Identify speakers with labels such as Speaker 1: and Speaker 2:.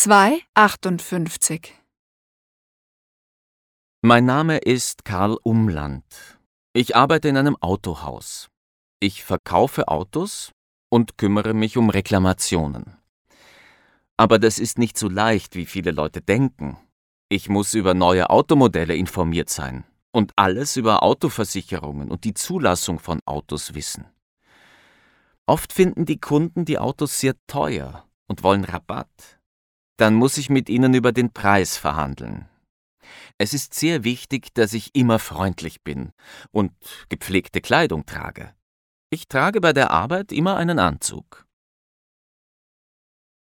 Speaker 1: 258.
Speaker 2: Mein Name ist Karl Umland. Ich arbeite in einem Autohaus. Ich verkaufe Autos und kümmere mich um Reklamationen. Aber das ist nicht so leicht, wie viele Leute denken. Ich muss über neue Automodelle informiert sein und alles über Autoversicherungen und die Zulassung von Autos wissen. Oft finden die Kunden die Autos sehr teuer und wollen Rabatt. Dann muss ich mit ihnen über den Preis verhandeln. Es ist sehr wichtig, dass ich immer freundlich bin und gepflegte Kleidung trage. Ich trage bei der Arbeit immer einen Anzug.